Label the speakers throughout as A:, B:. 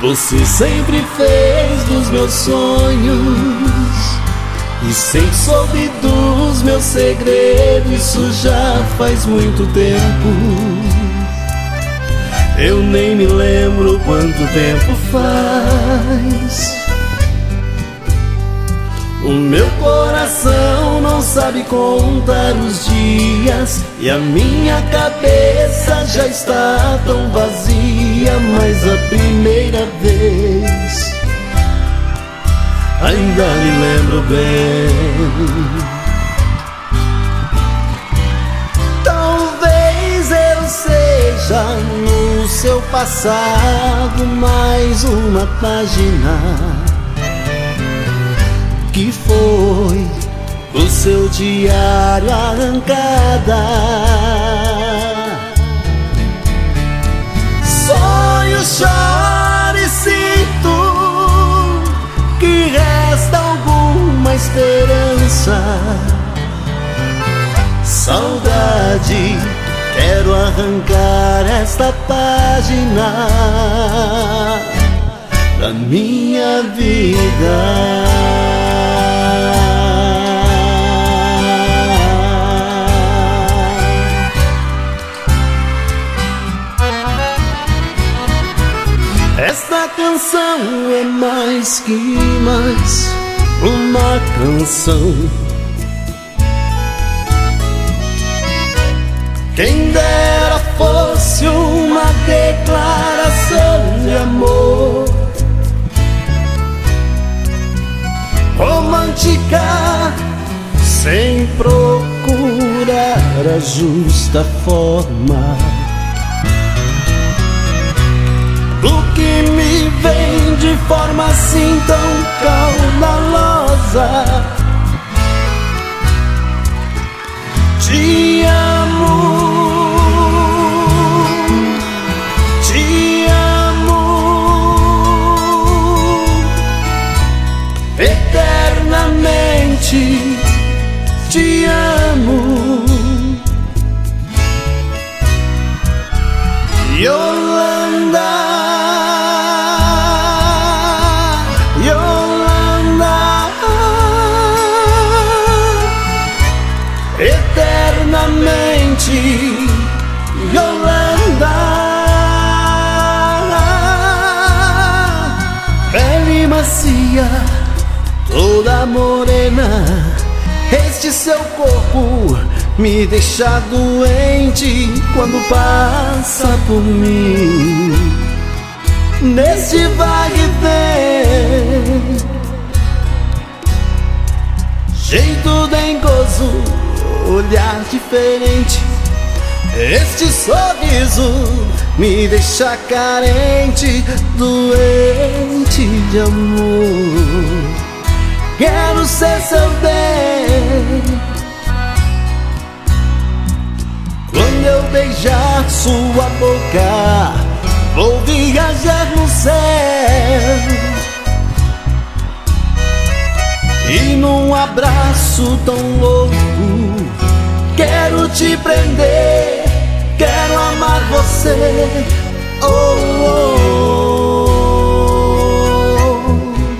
A: Você sempre fez dos meus sonhos e sempre soube dos meus segredos. Isso já faz muito tempo. Eu nem me lembro quanto tempo faz. O meu coração não sabe contar os dias e a minha cabeça já está tão vazia. Mas a primeira vez ainda me lembro bem. Talvez eu seja no seu passado mais uma página que foi do seu diário arrancada. Sonho, choro e sinto que resta alguma esperança. Saudade, quero arrancar esta página da minha vida. Esta canção é mais que mais uma canção. Quem dera fosse uma declaração de amor romântica, sem procurar a justa forma do que me vem de forma assim tão caudalosa. Te amo, te amo eternamente, te amo. Yolanda, eternamente, Yolanda. Pele macia, toda morena, este seu corpo me deixa doente quando passa por mim. Neste vai e vem, jeito dengoso, olhar diferente, este sorriso me deixa carente, doente de amor. Quero ser seu bem. Quando eu beijar sua boca, vou viajar no céu. E num abraço tão louco, quero te prender, quero amar você. Oh, oh, oh.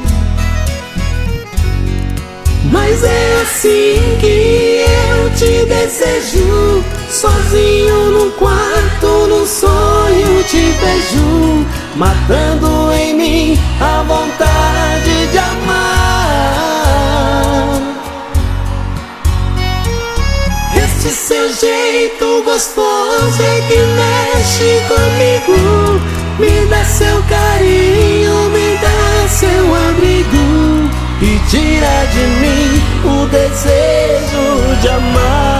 A: Mas é assim que eu te desejo, sozinho num quarto, num sonho te vejo, matando em mim a vontade de amar. Este seu jeito gostoso é que mexe comigo, me dá seu carinho, me dá seu abrigo e tira de mim o desejo de amar.